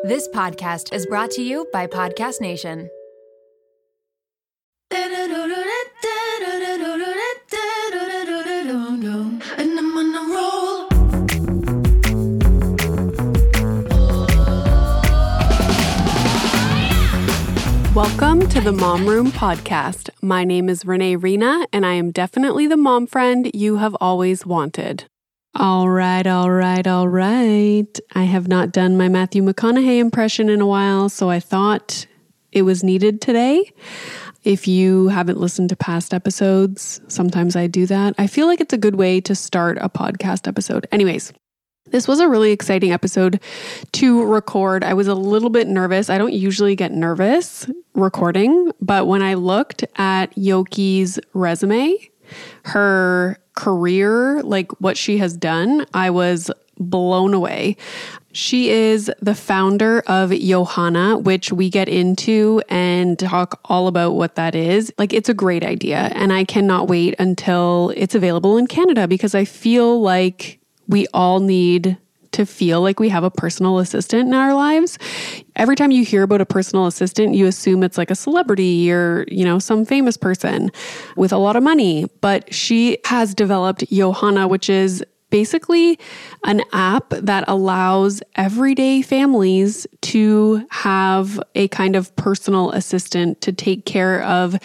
This podcast is brought to you by Podcast Nation. And I'm on a roll. Welcome to the Mom Room podcast. My name is Renee Rena, and I am definitely the mom friend you have always wanted. All right. I have not done my Matthew McConaughey impression in a while, so I thought it was needed today. If you haven't listened to past episodes, sometimes I do that. I feel like it's a good way to start a podcast episode. Anyways, this was a really exciting episode to record. I was a little bit nervous. I don't usually get nervous recording, but when I looked at Yoki's resume, her career, like what she has done, I was blown away. She is the founder of Yohana, which we get into and talk all about what that is. Like, it's a great idea, and I cannot wait until it's available in Canada because I feel like we all need to feel like we have a personal assistant in our lives. Every time you hear about a personal assistant, you assume it's like a celebrity or, some famous person with a lot of money. But she has developed Yohana, which is basically an app that allows everyday families to have a kind of personal assistant to take care of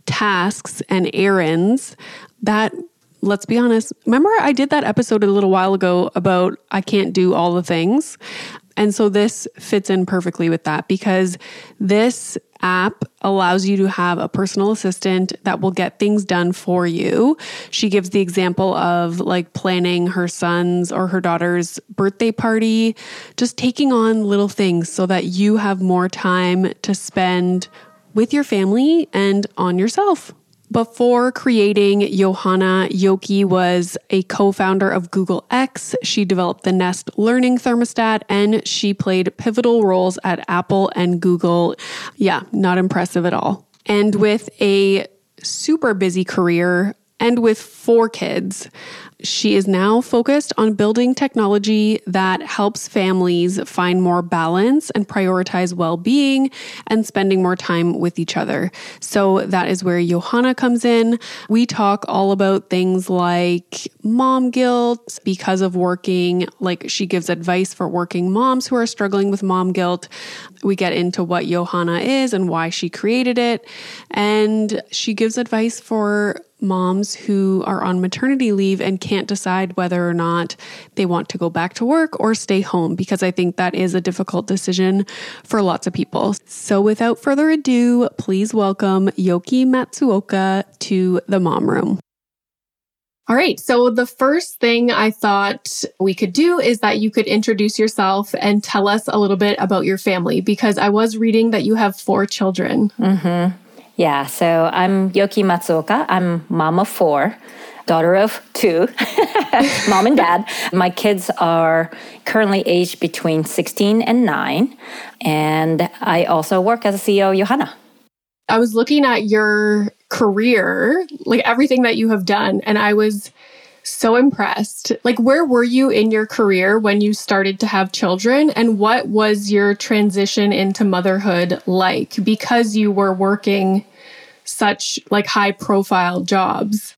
tasks and errands that, let's be honest, remember I did that episode a little while ago about I can't do all the things. And so this fits in perfectly with that because this app allows you to have a personal assistant that will get things done for you. She gives the example of like planning her son's or her daughter's birthday party, just taking on little things so that you have more time to spend with your family and on yourself. Before creating Yohana, Yoki was a co-founder of Google X. She developed the Nest Learning Thermostat, and she played pivotal roles at Apple and Google. Yeah, not impressive at all. And with a super busy career and with 4 kids, she is now focused on building technology that helps families find more balance and prioritize well-being and spending more time with each other. So that is where Yohana comes in. We talk all about things like mom guilt because of working, like she gives advice for working moms who are struggling with mom guilt. We get into what Yohana is and why she created it. And she gives advice for moms who are on maternity leave and can't decide whether or not they want to go back to work or stay home, because I think that is a difficult decision for lots of people. So without further ado, please welcome Yoki Matsuoka to the Mom Room. All right. So the first thing I thought we could do is that you could introduce yourself and tell us a little bit about your family, because I was reading that you have 4 children. Mm-hmm. Yeah, so I'm Yoki Matsuoka. I'm mom of 4, daughter of 2, mom and dad. My kids are currently aged between 16 and 9, and I also work as a CEO of Yohana. I was looking at your career, like everything that you have done, and I was so impressed. Like, where were you in your career when you started to have children, and what was your transition into motherhood like? Because you were working such like high profile jobs.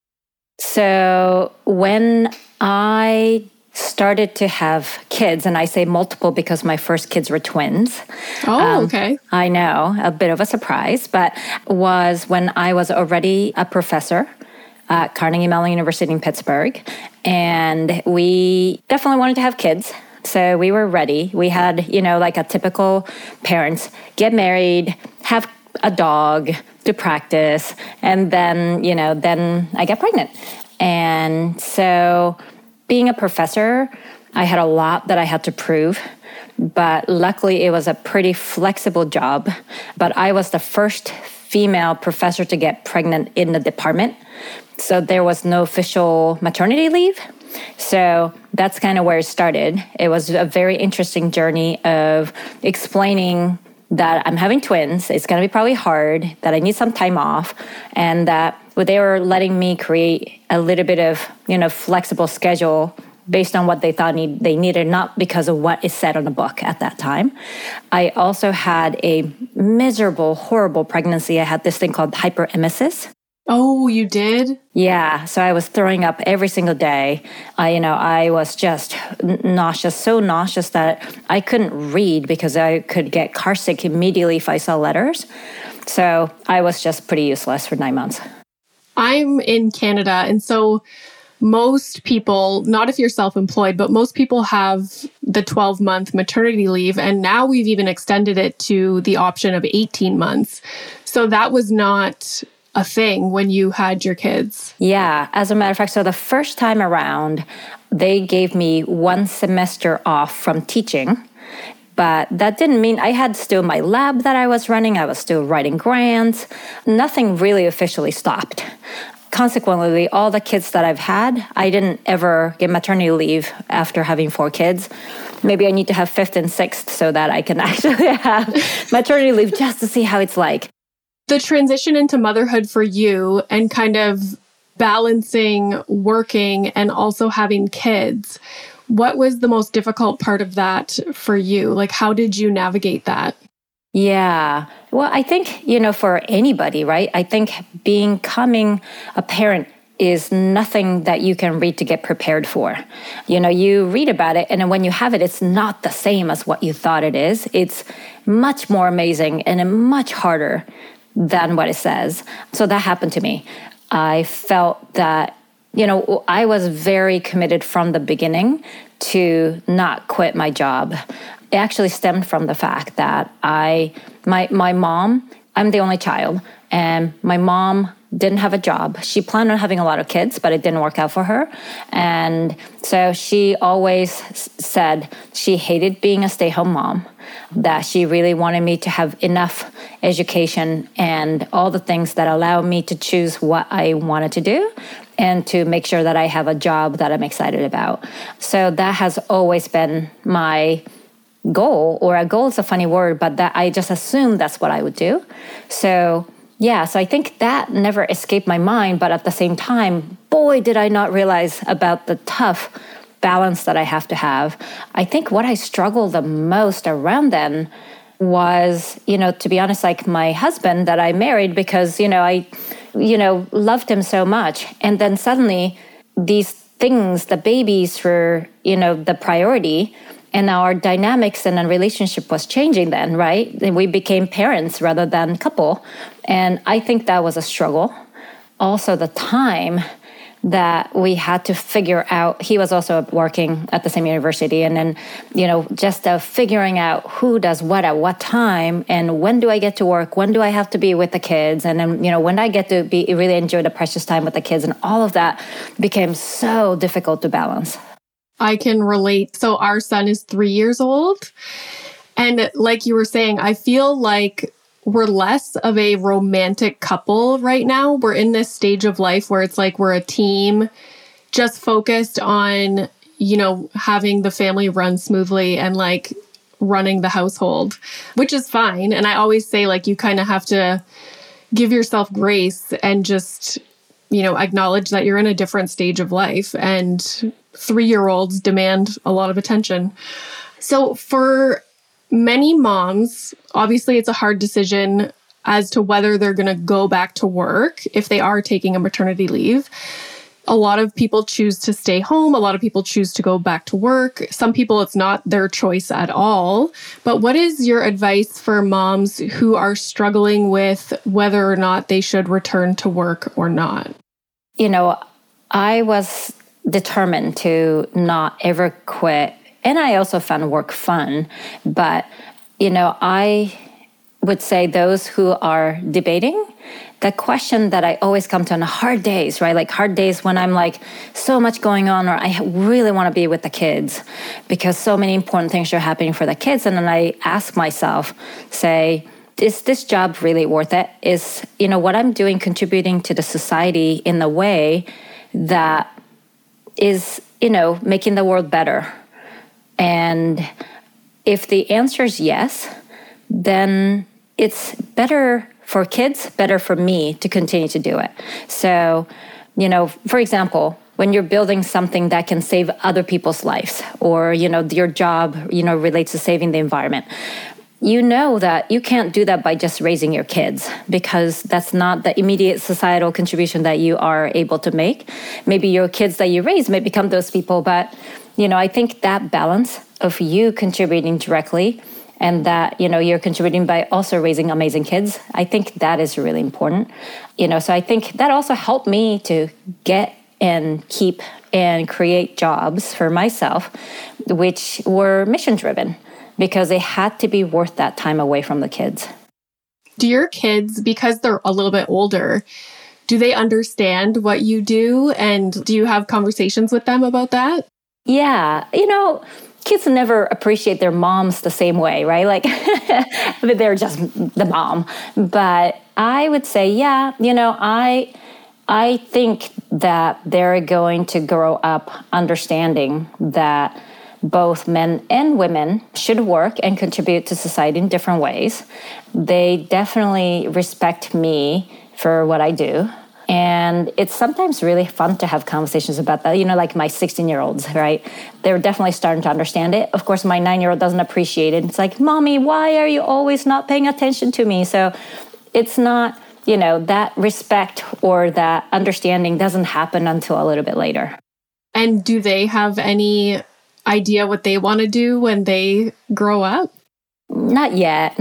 So when I started to have kids, and I say multiple because my first kids were twins. Oh, okay. I know, a bit of a surprise, but was when I was already a professor at Carnegie Mellon University in Pittsburgh. And we definitely wanted to have kids. So we were ready. We had, like a typical parents, get married, have a dog to practice. And then, then I got pregnant. And so being a professor, I had a lot that I had to prove. But luckily, it was a pretty flexible job. But I was the first female professor to get pregnant in the department. So there was no official maternity leave. So that's kind of where it started. It was a very interesting journey of explaining that I'm having twins. It's going to be probably hard, that I need some time off, and that they were letting me create a little bit of, flexible schedule based on what they thought they needed, not because of what is said on the book at that time. I also had a miserable, horrible pregnancy. I had this thing called hyperemesis. Oh, you did? Yeah. So I was throwing up every single day. I was just nauseous, so nauseous that I couldn't read because I could get car sick immediately if I saw letters. So I was just pretty useless for 9 months. I'm in Canada. And so most people, not if you're self-employed, but most people have the 12-month maternity leave. And now we've even extended it to the option of 18 months. So that was not a thing when you had your kids. Yeah. As a matter of fact, so the first time around, they gave me 1 semester off from teaching. But that didn't mean I had still my lab that I was running. I was still writing grants. Nothing really officially stopped. Consequently, all the kids that I've had, I didn't ever get maternity leave after having 4 kids. Maybe I need to have 5th and 6th so that I can actually have maternity leave just to see how it's like. The transition into motherhood for you and kind of balancing working and also having kids, what was the most difficult part of that for you? Like, how did you navigate that? Yeah. Well, I think, for anybody, right? I think becoming a parent is nothing that you can read to get prepared for. You read about it, and then when you have it, it's not the same as what you thought it is. It's much more amazing and much harder than what it says. So that happened to me. I felt that, I was very committed from the beginning to not quit my job. It actually stemmed from the fact that my mom, I'm the only child, and my mom didn't have a job. She planned on having a lot of kids, but it didn't work out for her. And so she always said she hated being a stay-at-home mom, that she really wanted me to have enough education and all the things that allow me to choose what I wanted to do and to make sure that I have a job that I'm excited about. So that has always been my goal, or a goal is a funny word, but that I just assumed that's what I would do. So I think that never escaped my mind. But at the same time, boy, did I not realize about the tough balance that I have to have. I think what I struggled the most around then was, to be honest, like my husband that I married because, I loved him so much. And then suddenly these things, the babies were, the priority. And our dynamics in a relationship was changing then, right? And we became parents rather than couple. And I think that was a struggle. Also, the time that we had to figure out, he was also working at the same university. And then, just figuring out who does what at what time and when do I get to work? When do I have to be with the kids? And then, when I get to really enjoy the precious time with the kids, and all of that became so difficult to balance. I can relate. So our son is 3 years old. And like you were saying, I feel like we're less of a romantic couple right now. We're in this stage of life where it's like we're a team just focused on, having the family run smoothly and like running the household, which is fine. And I always say, like, you kind of have to give yourself grace and just, acknowledge that you're in a different stage of life. And 3-year-olds demand a lot of attention. So for many moms, obviously it's a hard decision as to whether they're going to go back to work if they are taking a maternity leave. A lot of people choose to stay home. A lot of people choose to go back to work. Some people, it's not their choice at all. But what is your advice for moms who are struggling with whether or not they should return to work or not? I was determined to not ever quit. And I also found work fun. But, I would say those who are debating, the question that I always come to on hard days, right? Like hard days when I'm like so much going on, or I really want to be with the kids because so many important things are happening for the kids. And then I ask myself, say, is this job really worth it? Is, what I'm doing contributing to the society in a way that is, making the world better? And if the answer is yes, then it's better for kids, better for me to continue to do it. So, for example, when you're building something that can save other people's lives, or, your job, relates to saving the environment, you know that you can't do that by just raising your kids, because that's not the immediate societal contribution that you are able to make. Maybe your kids that you raise may become those people, but, I think that balance of you contributing directly and that, you're contributing by also raising amazing kids, I think that is really important. So I think that also helped me to get and keep and create jobs for myself, which were mission driven, because they had to be worth that time away from the kids. Do your kids, because they're a little bit older, do they understand what you do? And do you have conversations with them about that? Yeah. Kids never appreciate their moms the same way, right? Like, they're just the mom. But I would say, yeah, I think that they're going to grow up understanding that both men and women should work and contribute to society in different ways. They definitely respect me for what I do. And it's sometimes really fun to have conversations about that. Like my 16-year-olds, right? They're definitely starting to understand it. Of course, my 9-year-old doesn't appreciate it. It's like, Mommy, why are you always not paying attention to me? So it's not, that respect or that understanding doesn't happen until a little bit later. And do they have any idea what they want to do when they grow up? Not yet.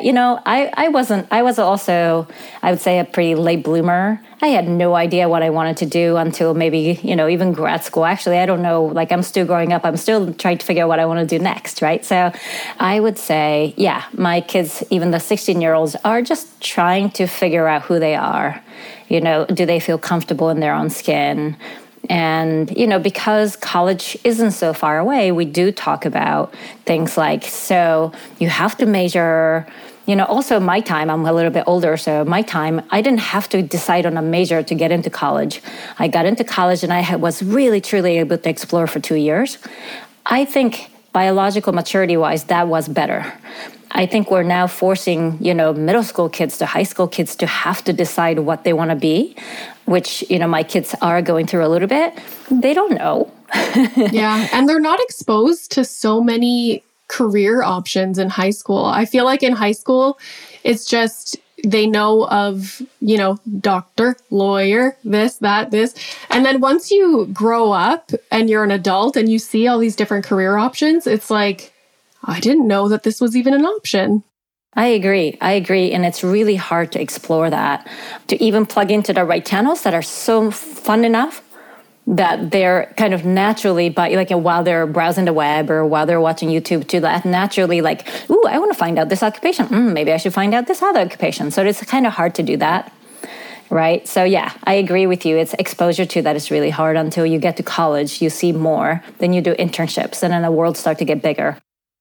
I was also, I would say, a pretty late bloomer. I had no idea what I wanted to do until maybe, even grad school. Actually, I don't know, like I'm still growing up. I'm still trying to figure out what I want to do next, right? So I would say, yeah, my kids, even the 16-year-olds, are just trying to figure out who they are. Do they feel comfortable in their own skin? And, because college isn't so far away, we do talk about things like, so you have to major, also my time, I'm a little bit older, so my time, I didn't have to decide on a major to get into college. I got into college and I was really, truly able to explore for 2 years. I think biological maturity-wise, that was better. I think we're now forcing, middle school kids to high school kids to have to decide what they want to be, which, my kids are going through a little bit. They don't know. Yeah. And they're not exposed to so many career options in high school. I feel like in high school, it's just they know of, doctor, lawyer, this, that, this. And then once you grow up and you're an adult and you see all these different career options, it's like, I didn't know that this was even an option. I agree. And it's really hard to explore that, to even plug into the right channels that are so fun enough that they're kind of naturally, while they're browsing the web or while they're watching YouTube, to that naturally like, ooh, I want to find out this occupation. Maybe I should find out this other occupation. So it's kind of hard to do that. Right. So yeah, I agree with you. It's exposure to that is really hard until you get to college. You see more, then you do internships, and then the world starts to get bigger.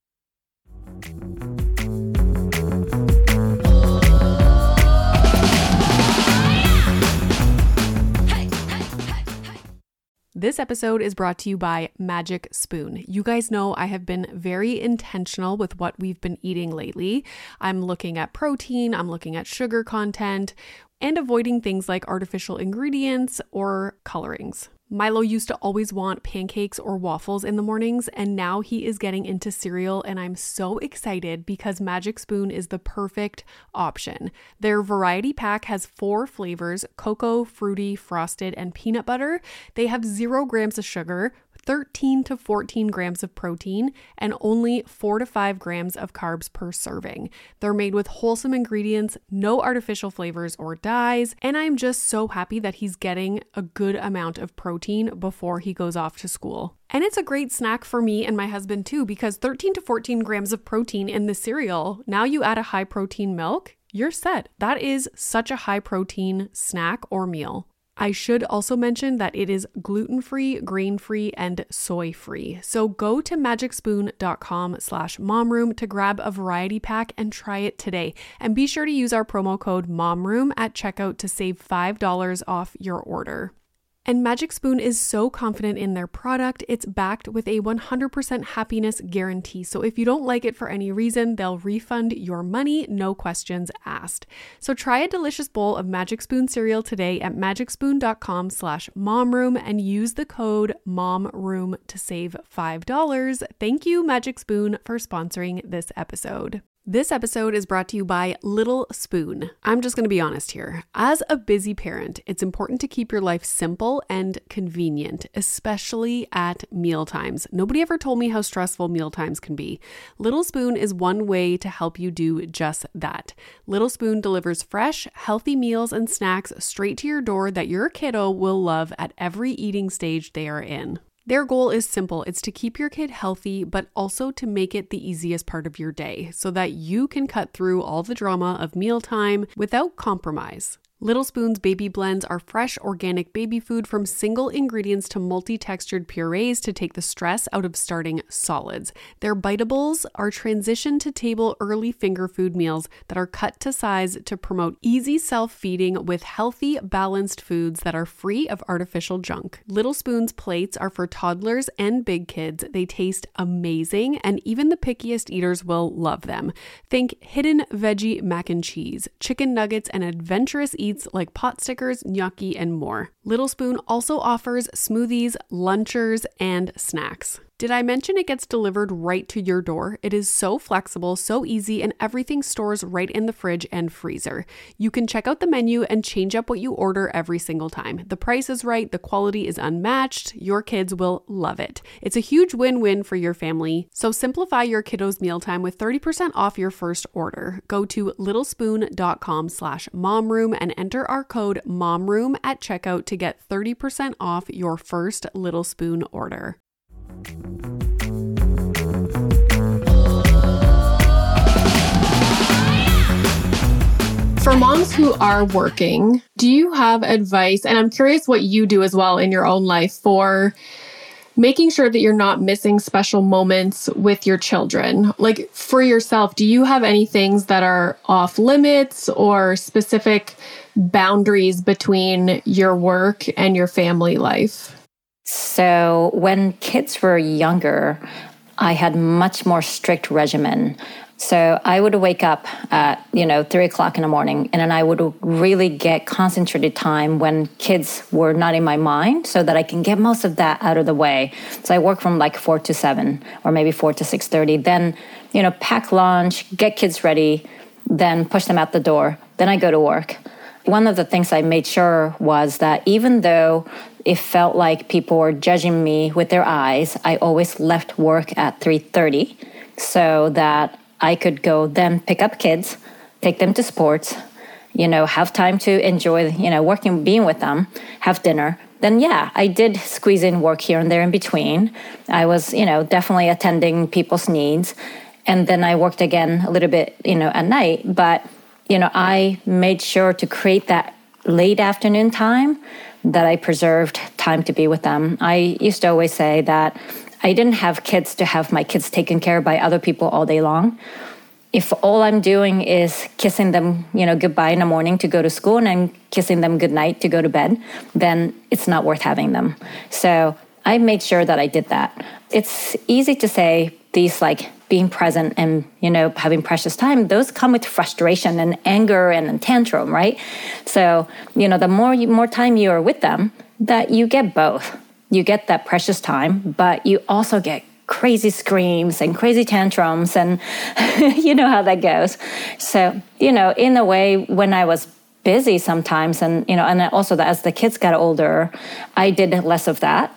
This episode is brought to you by Magic Spoon. You guys know I have been very intentional with what we've been eating lately. I'm looking at protein, I'm looking at sugar content, and avoiding things like artificial ingredients or colorings. Milo used to always want pancakes or waffles in the mornings, and now he is getting into cereal, and I'm so excited because Magic Spoon is the perfect option. Their variety pack has 4 flavors: cocoa, fruity, frosted, and peanut butter. They have 0 grams of sugar, 13 to 14 grams of protein, and only 4 to 5 grams of carbs per serving. They're made with wholesome ingredients, no artificial flavors or dyes, and I'm just so happy that he's getting a good amount of protein before he goes off to school. And it's a great snack for me and my husband too, because 13 to 14 grams of protein in the cereal, now you add a high protein milk, you're set. That is such a high protein snack or meal. I should also mention that it is gluten-free, grain-free, and soy-free. So go to magicspoon.com/momroom to grab a variety pack and try it today. And be sure to use our promo code MOMROOM at checkout to save $5 off your order. And Magic Spoon is so confident in their product, it's backed with a 100% happiness guarantee. So if you don't like it for any reason, they'll refund your money, no questions asked. So try a delicious bowl of Magic Spoon cereal today at magicspoon.com/momroom and use the code MOMROOM to save $5. Thank you, Magic Spoon, for sponsoring this episode. This episode is brought to you by Little Spoon. I'm just going to be honest here. As a busy parent, it's important to keep your life simple and convenient, especially at mealtimes. Nobody ever told me how stressful mealtimes can be. Little Spoon is one way to help you do just that. Little Spoon delivers fresh, healthy meals and snacks straight to your door that your kiddo will love at every eating stage they are in. Their goal is simple. It's to keep your kid healthy, but also to make it the easiest part of your day so that you can cut through all the drama of mealtime without compromise. Little Spoon's baby blends are fresh, organic baby food from single ingredients to multi-textured purees to take the stress out of starting solids. Their biteables are transition to table early finger food meals that are cut to size to promote easy self-feeding with healthy, balanced foods that are free of artificial junk. Little Spoon's plates are for toddlers and big kids. They taste amazing, and even the pickiest eaters will love them. Think hidden veggie mac and cheese, chicken nuggets, and adventurous eats like pot stickers, gnocchi, and more. Little Spoon also offers smoothies, lunchers, and snacks. Did I mention it gets delivered right to your door? It is so flexible, so easy, and everything stores right in the fridge and freezer. You can check out the menu and change up what you order every single time. The price is right, the quality is unmatched, your kids will love it. It's a huge win-win for your family. So simplify your kiddos' mealtime with 30% off your first order. Go to littlespoon.com/momroom and enter our code MOMROOM at checkout to get 30% off your first Little Spoon order. For moms who are working, do you have advice? And I'm curious what you do as well in your own life for making sure that you're not missing special moments with your children. Like for yourself, do you have any things that are off limits or specific boundaries between your work and your family life? So when kids were younger, I had much more strict regimen. So I would wake up at, 3 o'clock in the morning, and then I would really get concentrated time when kids were not in my mind so that I can get most of that out of the way. So I work from like 4 to 7 or maybe 4 to 6:30. Then, pack lunch, get kids ready, then push them out the door. Then I go to work. One of the things I made sure was that even though it felt like people were judging me with their eyes, I always left work at 3:30 so that I could go then pick up kids, take them to sports, have time to enjoy, working, being with them, have dinner. Then, I did squeeze in work here and there in between. I was, definitely attending people's needs. And then I worked again a little bit, at night. But, I made sure to create that late afternoon time that I preserved time to be with them. I used to always say that I didn't have kids to have my kids taken care of by other people all day long. If all I'm doing is kissing them, goodbye in the morning to go to school and then kissing them goodnight to go to bed, then it's not worth having them. So I made sure that I did that. It's easy to say these like being present and, having precious time, those come with frustration and anger and a tantrum, right? So, the more time you are with them, that you get both. You get that precious time, but you also get crazy screams and crazy tantrums, and you know how that goes. So, in a way, when I was busy sometimes, and also that as the kids got older, I did less of that.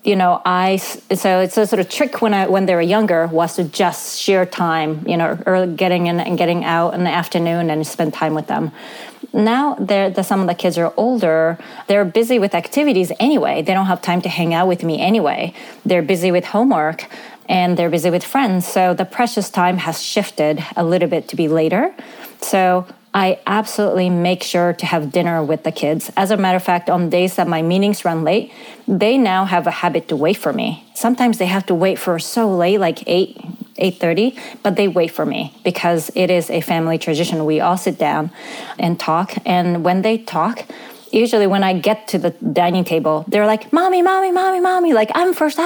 So it's a sort of trick when they were younger was to just share time, early getting in and getting out in the afternoon and spend time with them. Now some of the kids are older. They're busy with activities anyway. They don't have time to hang out with me anyway. They're busy with homework and they're busy with friends. So the precious time has shifted a little bit to be later. So I absolutely make sure to have dinner with the kids. As a matter of fact, on days that my meetings run late, they now have a habit to wait for me. Sometimes they have to wait for so late, like 8:30, but they wait for me because it is a family tradition. We all sit down and talk. And when they talk, usually when I get to the dining table, they're like, mommy, mommy, mommy, mommy, like I'm first,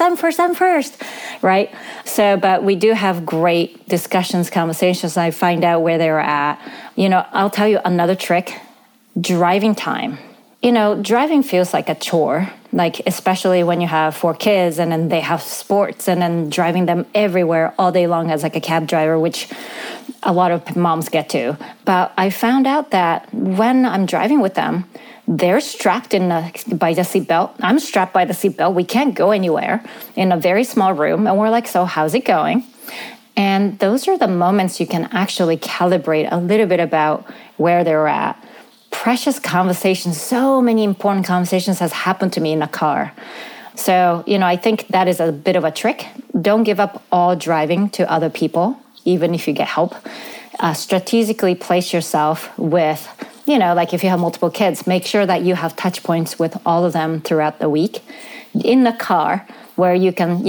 right? So, but we do have great discussions, conversations. I find out where they're at. I'll tell you another trick, driving time. Driving feels like a chore, like especially when you have 4 kids and then they have sports and then driving them everywhere all day long as like a cab driver, which a lot of moms get to. But I found out that when I'm driving with them, they're strapped by the seatbelt. I'm strapped by the seatbelt. We can't go anywhere in a very small room. And we're like, so how's it going? And those are the moments you can actually calibrate a little bit about where they're at. Precious conversations, so many important conversations has happened to me in a car. So, I think that is a bit of a trick. Don't give up all driving to other people, even if you get help. Strategically place yourself with, like if you have multiple kids, make sure that you have touch points with all of them throughout the week in the car where you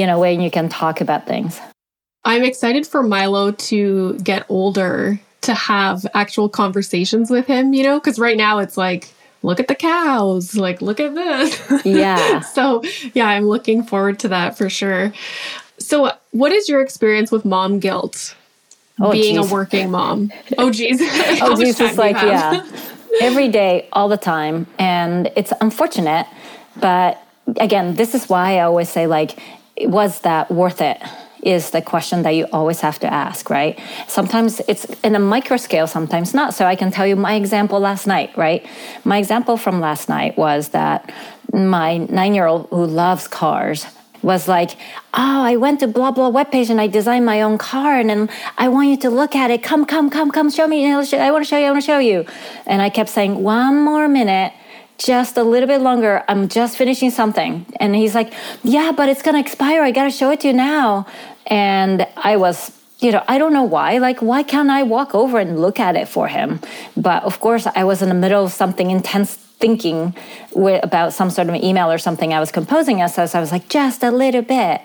can talk about things. I'm excited for Milo to get older to have actual conversations with him, because right now it's like, look at the cows, like, look at this. Yeah. So, yeah, I'm looking forward to that for sure. So what is your experience with mom guilt? Being a working mom? Oh, geez. It's like, yeah, every day, all the time. And it's unfortunate. But again, this is why I always say, like, was that worth it? Is the question that you always have to ask, right? Sometimes it's in a micro scale, sometimes not. So I can tell you my example last night, right? My example from last night was that my 9-year-old who loves cars was like, oh, I went to blah, blah webpage and I designed my own car and then I want you to look at it. Come, show me. I want to show you. And I kept saying, one more minute. Just a little bit longer. I'm just finishing something. And he's like, yeah, but it's going to expire. I got to show it to you now. And I was, I don't know why. Like, why can't I walk over and look at it for him? But of course, I was in the middle of something intense thinking about some sort of email or something I was composing. So I was like, just a little bit.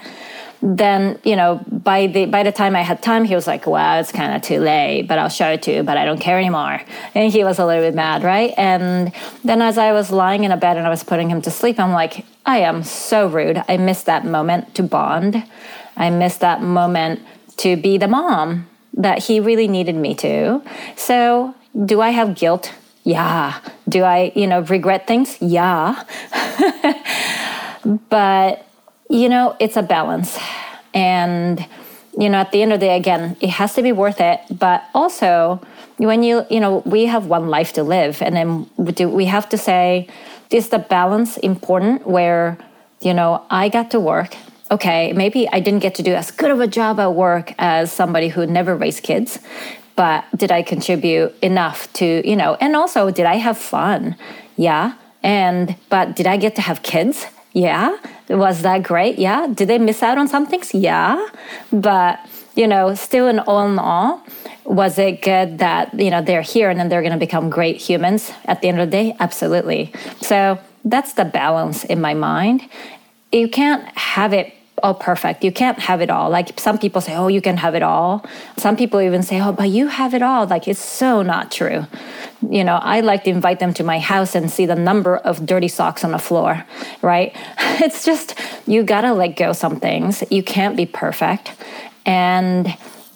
Then, by the time I had time, he was like, well, it's kind of too late, but I'll show it to you, but I don't care anymore. And he was a little bit mad, right? And then as I was lying in a bed and I was putting him to sleep, I'm like, I am so rude. I missed that moment to bond. I missed that moment to be the mom that he really needed me to. So do I have guilt? Yeah. Do I, regret things? Yeah. But it's a balance. And, at the end of the day, again, it has to be worth it. But also, when we have one life to live. And then we have to say, is the balance important where, I got to work. Okay, maybe I didn't get to do as good of a job at work as somebody who never raised kids. But did I contribute enough to, and also, did I have fun? Yeah. But did I get to have kids? Yeah. Was that great? Yeah. Did they miss out on some things? Yeah. But, still in all, was it good that, they're here and then they're going to become great humans at the end of the day? Absolutely. So that's the balance in my mind. You can't have it all perfect. You can't have it all. Like some people say, oh, you can have it all. Some people even say, oh, but you have it all. Like it's so not true. I like to invite them to my house and see the number of dirty socks on the floor, right? It's just, you got to let go some things. You can't be perfect. And,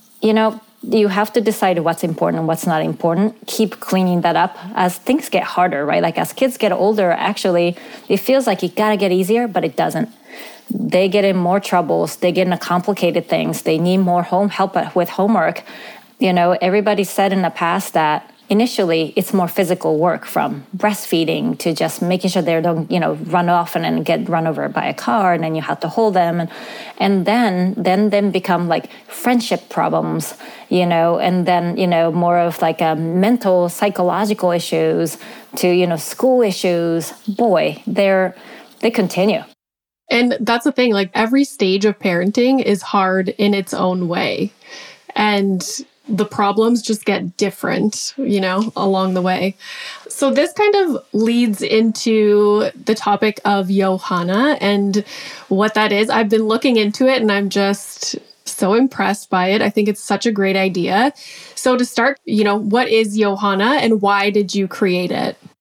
you have to decide what's important and what's not important. Keep cleaning that up as things get harder, right? Like as kids get older, actually, it feels like it got to get easier, but it doesn't. They get in more troubles. They get into complicated things. They need more home help with homework. Everybody said in the past that initially it's more physical work, from breastfeeding to just making sure they don't, run off and then get run over by a car, and then you have to hold them, and then become like friendship problems, and then more of like a mental psychological issues to school issues. Boy, they continue. And that's the thing, like every stage of parenting is hard in its own way. And the problems just get different, along the way. So this kind of leads into the topic of Johanna and what that is. I've been looking into it and I'm just so impressed by it. I think it's such a great idea. So to start, what is Johanna and why did you create it?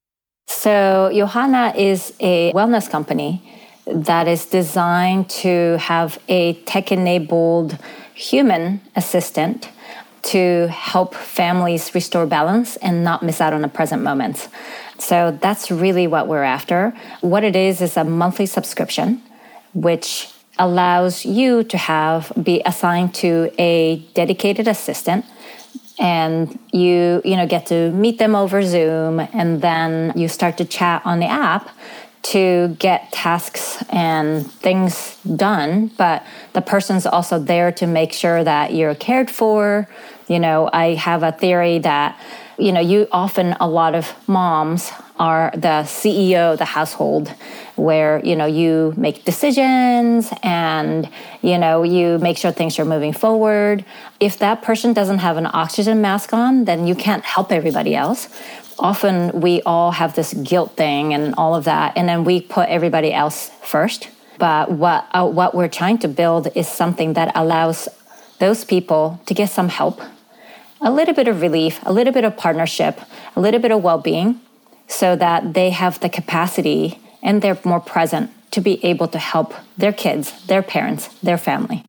So Johanna is a wellness company that is designed to have a tech-enabled human assistant to help families restore balance and not miss out on the present moments. So that's really what we're after. What it is a monthly subscription, which allows you to be assigned to a dedicated assistant. And you get to meet them over Zoom, and then you start to chat on the app to get tasks and things done. But the person's also there to make sure that you're cared for. I have a theory that, a lot of moms are the CEO of the household, where, you make decisions and, you make sure things are moving forward. If that person doesn't have an oxygen mask on, then you can't help everybody else. Often we all have this guilt thing and all of that, and then we put everybody else first. But what we're trying to build is something that allows those people to get some help, a little bit of relief, a little bit of partnership, a little bit of well-being, so that they have the capacity and they're more present to be able to help their kids, their parents, their family.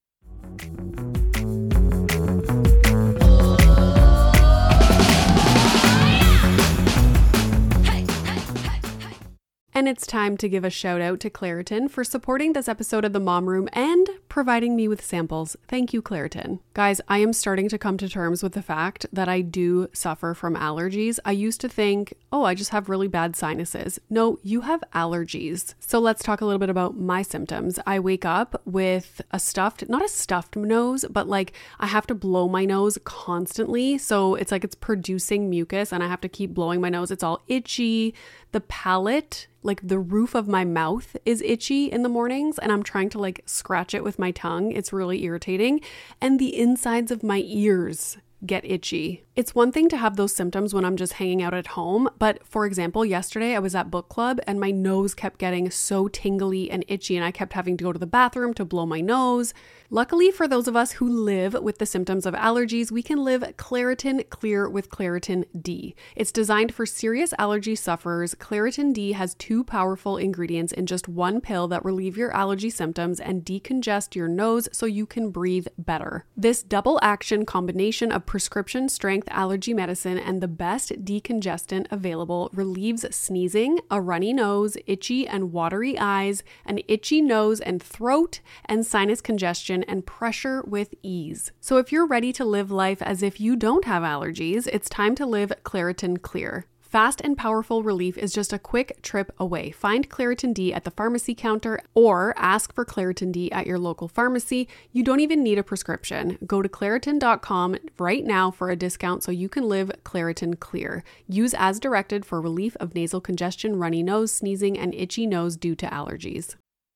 And it's time to give a shout out to Claritin for supporting this episode of the Mom Room and providing me with samples. Thank you, Claritin. Guys, I am starting to come to terms with the fact that I do suffer from allergies. I used to think, I just have really bad sinuses. No, you have allergies. So let's talk a little bit about my symptoms. I wake up with not a stuffed nose, but like I have to blow my nose constantly. So it's like it's producing mucus and I have to keep blowing my nose. It's all itchy. The palate, like the roof of my mouth, is itchy in the mornings, and I'm trying to like scratch it with my tongue. It's really irritating. And the insides of my ears get itchy. It's one thing to have those symptoms when I'm just hanging out at home, but for example, yesterday I was at book club and my nose kept getting so tingly and itchy and I kept having to go to the bathroom to blow my nose. Luckily for those of us who live with the symptoms of allergies, we can live Claritin Clear with Claritin D. It's designed for serious allergy sufferers. Claritin D has 2 powerful ingredients in just 1 pill that relieve your allergy symptoms and decongest your nose so you can breathe better. This double action combination of prescription strength allergy medicine and the best decongestant available relieves sneezing, a runny nose, itchy and watery eyes, an itchy nose and throat, and sinus congestion and pressure with ease. So if you're ready to live life as if you don't have allergies, it's time to live Claritin Clear. Fast and powerful relief is just a quick trip away. Find Claritin D at the pharmacy counter or ask for Claritin D at your local pharmacy. You don't even need a prescription. Go to Claritin.com right now for a discount so you can live Claritin Clear. Use as directed for relief of nasal congestion, runny nose, sneezing, and itchy nose due to allergies.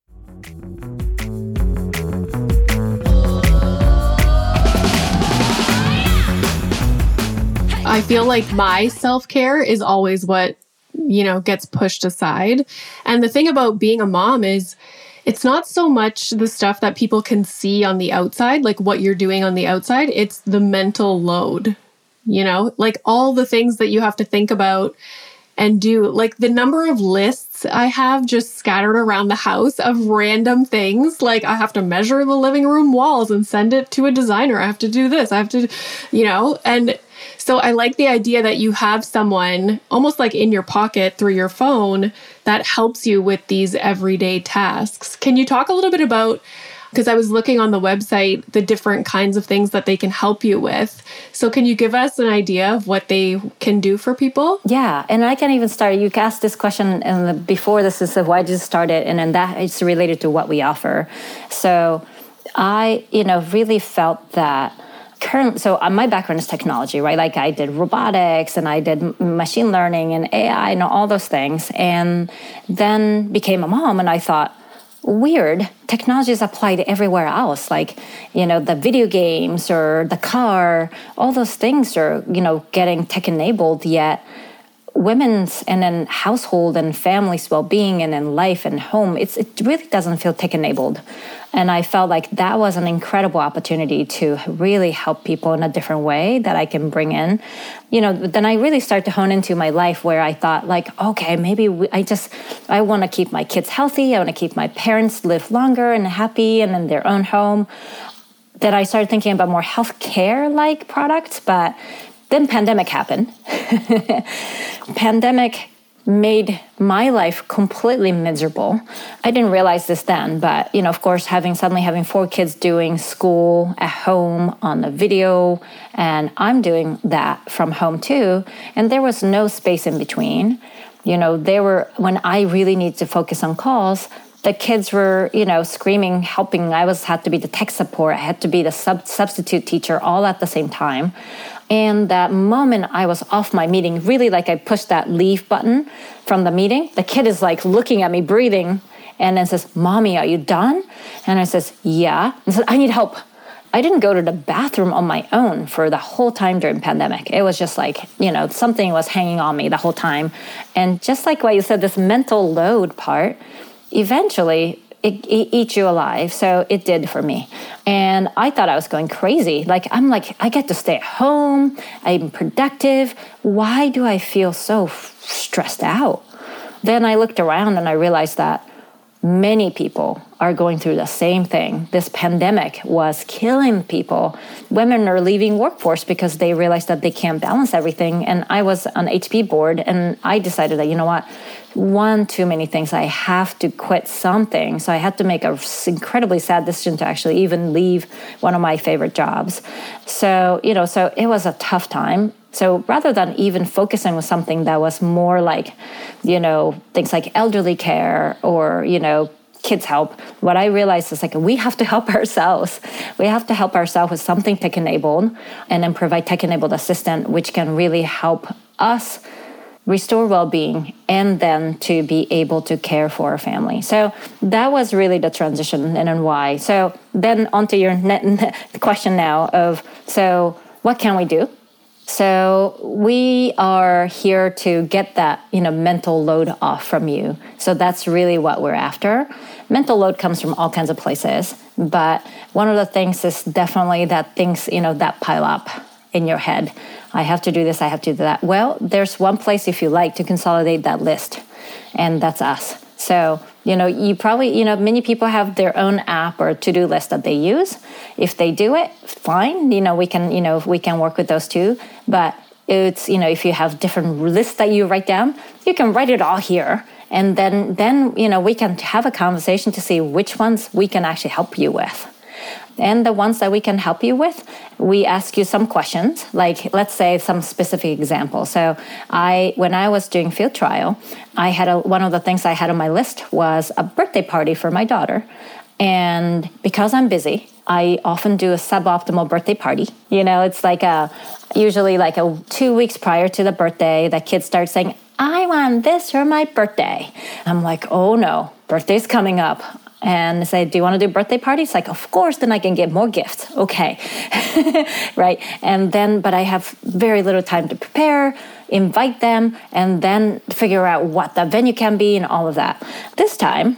I feel like my self-care is always what, gets pushed aside. And the thing about being a mom is it's not so much the stuff that people can see on the outside, like what you're doing on the outside. It's the mental load, like all the things that you have to think about and do, like the number of lists I have just scattered around the house of random things. Like I have to measure the living room walls and send it to a designer. I have to do this. I have to, and so I like the idea that you have someone almost like in your pocket through your phone that helps you with these everyday tasks. Can you talk a little bit about, because I was looking on the website, the different kinds of things that they can help you with. So can you give us an idea of what they can do for people? Yeah, and I can even start. You asked this question before this is why did you start it? And then that it's related to what we offer. So I, really felt that my background is technology, right? Like I did robotics and I did machine learning and AI and all those things. And then became a mom and I thought, weird, technology is applied everywhere else. Like, the video games or the car, all those things are, getting tech enabled, yet women's and then household and family's well-being and in life and home, it really doesn't feel tech-enabled. And I felt like that was an incredible opportunity to really help people in a different way that I can bring in. Then I really started to hone into my life where I thought like, okay, maybe I want to keep my kids healthy. I want to keep my parents live longer and happy and in their own home. Then I started thinking about more healthcare-like products, but then pandemic happened. Pandemic made my life completely miserable. I didn't realize this then, but of course, suddenly having 4 kids doing school at home on the video, and I'm doing that from home too, and there was no space in between. When I really needed to focus on calls, the kids were, screaming, helping. I had to be the tech support. I had to be the substitute teacher all at the same time. And that moment I was off my meeting, really like I pushed that leave button from the meeting. The kid is like looking at me, breathing, and then says, "Mommy, are you done?" And I says, "Yeah." And said, "I need help." I didn't go to the bathroom on my own for the whole time during pandemic. It was just like, something was hanging on me the whole time. And just like what you said, this mental load part, eventually it eats you alive. So it did for me. And I thought I was going crazy. I get to stay at home. I'm productive. Why do I feel so stressed out? Then I looked around and I realized that many people are going through the same thing. This pandemic was killing people. Women are leaving workforce because they realized that they can't balance everything. And I was on HP board and I decided that, one too many things. I have to quit something. So I had to make an incredibly sad decision to actually even leave one of my favorite jobs. So it was a tough time. So rather than even focusing on something that was more like, things like elderly care or, kids help, what I realized is we have to help ourselves. We have to help ourselves with something tech-enabled and then provide tech-enabled assistant, which can really help us restore well-being and then to be able to care for our family. So that was really the transition and then why. So then onto your question now of, so what can we do? So we are here to get that, mental load off from you. So that's really what we're after. Mental load comes from all kinds of places, but one of the things is definitely that things, that pile up in your head. I have to do this, I have to do that. Well, there's one place, if you like, to consolidate that list, and that's us. So, you probably, many people have their own app or to-do list that they use. If they do it, fine. We can work with those too. But it's, if you have different lists that you write down, you can write it all here. And then we can have a conversation to see which ones we can actually help you with. And the ones that we can help you with, we ask you some questions, like let's say some specific examples. So when I was doing field trial, I had one of the things I had on my list was a birthday party for my daughter. And because I'm busy, I often do a suboptimal birthday party. It's usually 2 weeks prior to the birthday, the kids start saying, "I want this for my birthday." I'm like, oh no, birthday's coming up. And say, "Do you want to do a birthday party?" It's like, of course, then I can get more gifts. Okay. Right. And then, but I have very little time to prepare, invite them, and then figure out what the venue can be and all of that. This time,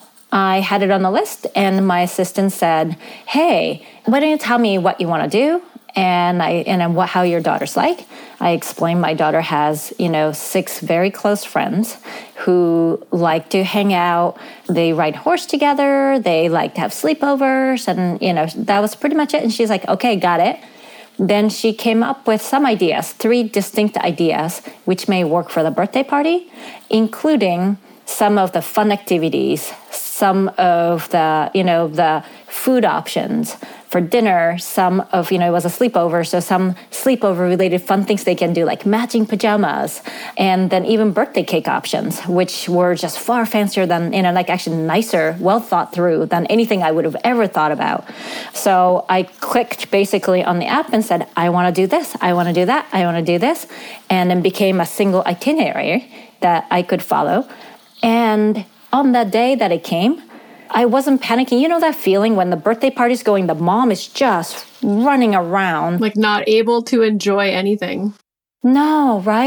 I had it on the list and my assistant said, "Hey, why don't you tell me what you want to do? And how your daughter's like." I explained my daughter has, 6 very close friends who like to hang out. They ride horse together. They like to have sleepovers. And, that was pretty much it. And she's like, "Okay, got it." Then she came up with some ideas, 3 distinct ideas, which may work for the birthday party, including some of the fun activities, some of the food options for dinner, some of, it was a sleepover, so some sleepover-related fun things they can do, like matching pajamas, and then even birthday cake options, which were just far fancier than, actually nicer, well thought through than anything I would have ever thought about. So I clicked basically on the app and said, "I want to do this, I want to do that, I want to do this," and then became a single itinerary that I could follow. And on that day that it came, I wasn't panicking. That feeling when the birthday party's going, the mom is just running around. Like not able to enjoy anything. No, right?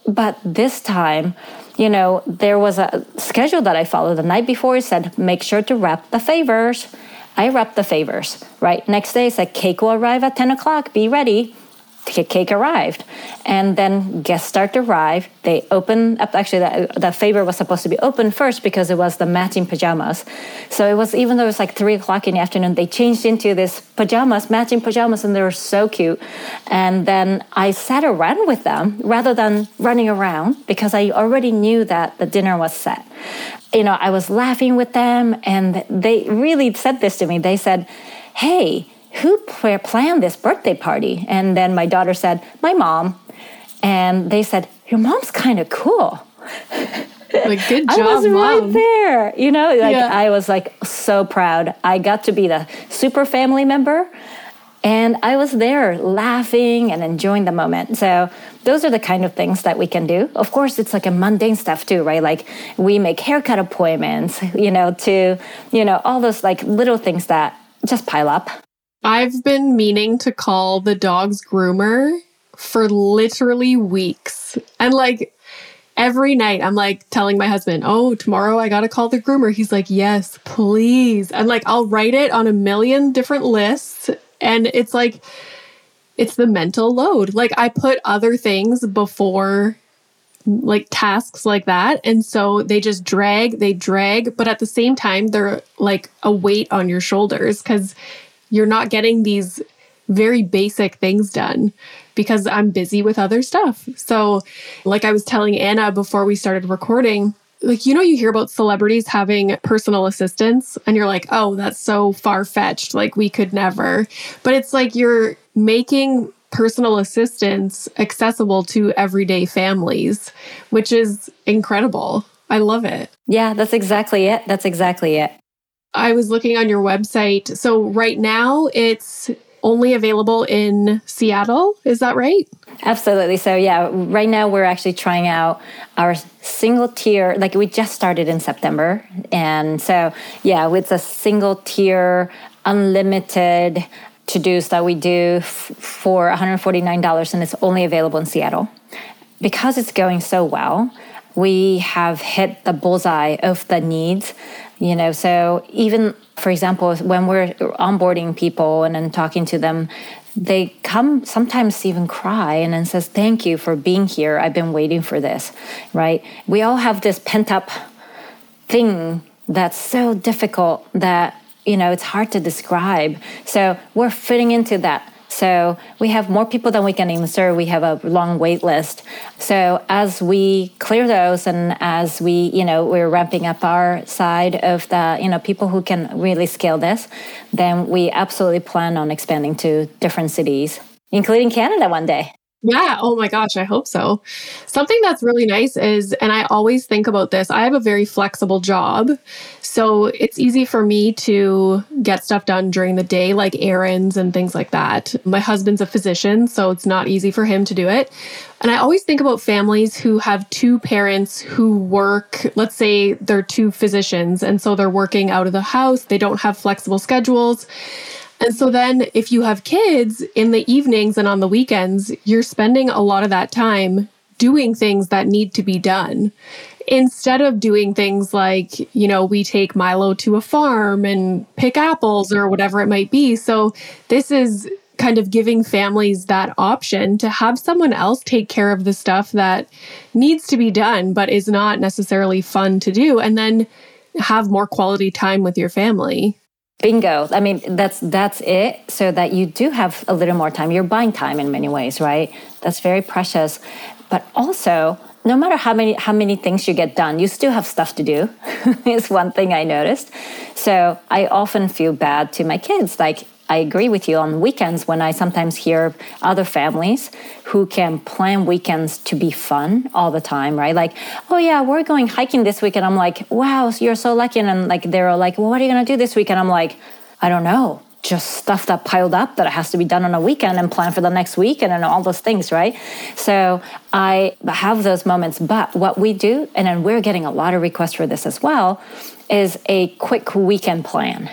But this time, there was a schedule that I followed. The night before, it said, make sure to wrap the favors. I wrapped the favors, right? Next day, it said, cake will arrive at 10 o'clock. Be ready. Cake arrived. And then guests start to arrive. They open up. Actually, the favor was supposed to be open first because it was the matching pajamas. So it was, even though it was like 3 o'clock in the afternoon, they changed into this matching pajamas, and they were so cute. And then I sat around with them rather than running around because I already knew that the dinner was set. I was laughing with them, and they really said this to me. They said, hey, who planned this birthday party? And then my daughter said, my mom. And they said, your mom's kind of cool. Like, good job, I was Mom. right there. I was like so proud. I got to be the super family member. And I was there laughing and enjoying the moment. So those are the kind of things that we can do. Of course, it's like a mundane stuff too, right? Like we make haircut appointments, all those like little things that just pile up. I've been meaning to call the dog's groomer for literally weeks. And like every night I'm like telling my husband, oh, tomorrow I got to call the groomer. He's like, yes, please. And like, I'll write it on a million different lists. And it's like, it's the mental load. Like I put other things before like tasks like that. And so they drag. But at the same time, they're like a weight on your shoulders because you're not getting these very basic things done because I'm busy with other stuff. So like I was telling Anna before we started recording, like, you hear about celebrities having personal assistants and you're like, oh, that's so far-fetched. Like we could never. But it's like you're making personal assistants accessible to everyday families, which is incredible. I love it. Yeah, that's exactly it. I was looking on your website. So right now it's only available in Seattle. Is that right? Absolutely. So yeah, right now we're actually trying out our single tier, like we just started in September. And so yeah, it's a single tier, unlimited to-dos that we do for $149, and it's only available in Seattle. Because it's going so well, we have hit the bullseye of the needs. So even, for example, when we're onboarding people and then talking to them, they come sometimes even cry and then says, thank you for being here. I've been waiting for this, right? We all have this pent up thing that's so difficult that, it's hard to describe. So we're fitting into that. So we have more people than we can even serve. We have a long wait list. So as we clear those and as we're ramping up our side of the, people who can really scale this, then we absolutely plan on expanding to different cities, including Canada one day. Yeah. Oh my gosh. I hope so. Something that's really nice is, and I always think about this, I have a very flexible job. So it's easy for me to get stuff done during the day, like errands and things like that. My husband's a physician, so it's not easy for him to do it. And I always think about families who have two parents who work, let's say they're two physicians, and so they're working out of the house. They don't have flexible schedules. And so then if you have kids in the evenings and on the weekends, you're spending a lot of that time doing things that need to be done instead of doing things like, we take Milo to a farm and pick apples or whatever it might be. So this is kind of giving families that option to have someone else take care of the stuff that needs to be done, but is not necessarily fun to do, and then have more quality time with your family. Bingo. I mean, that's it. So that you do have a little more time. You're buying time in many ways, right? That's very precious. But also, no matter how many things you get done, you still have stuff to do. Is one thing I noticed. So I often feel bad to my kids. Like, I agree with you on weekends when I sometimes hear other families who can plan weekends to be fun all the time, right? Like, oh yeah, we're going hiking this weekend. I'm like, wow, you're so lucky. And like, they're all like, well, what are you going to do this weekend? I'm like, I don't know. Just stuff that piled up that has to be done on a weekend and plan for the next weekend and all those things, right? So I have those moments. But what we do, and then we're getting a lot of requests for this as well, is a quick weekend plan.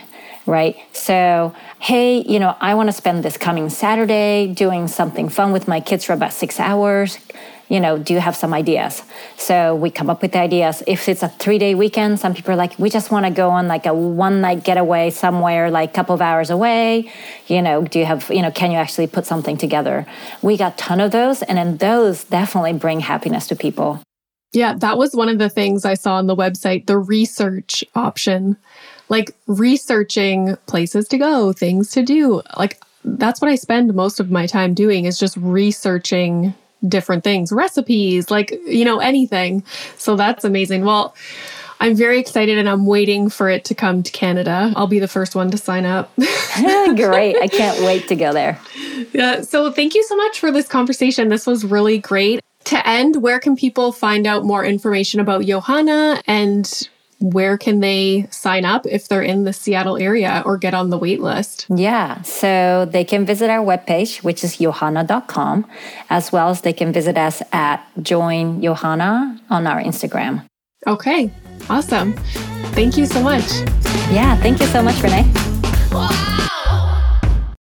right? So, hey, I want to spend this coming Saturday doing something fun with my kids for about 6 hours. Do you have some ideas? So we come up with the ideas. If it's a 3-day weekend, some people are like, we just want to go on like a one-night getaway somewhere, like a couple of hours away. Do you have, can you actually put something together? We got a ton of those. And then those definitely bring happiness to people. Yeah, that was one of the things I saw on the website, the research option, like researching places to go, things to do. Like that's what I spend most of my time doing, is just researching different things, recipes, like, anything. So that's amazing. Well, I'm very excited and I'm waiting for it to come to Canada. I'll be the first one to sign up. Great. I can't wait to go there. Yeah. So thank you so much for this conversation. This was really great. To end, where can people find out more information about Johanna, and where can they sign up if they're in the Seattle area or get on the wait list? Yeah, so they can visit our webpage, which is johanna.com, as well as they can visit us at Join Johanna on our Instagram. Okay, awesome. Thank you so much. Yeah, thank you so much, Renee.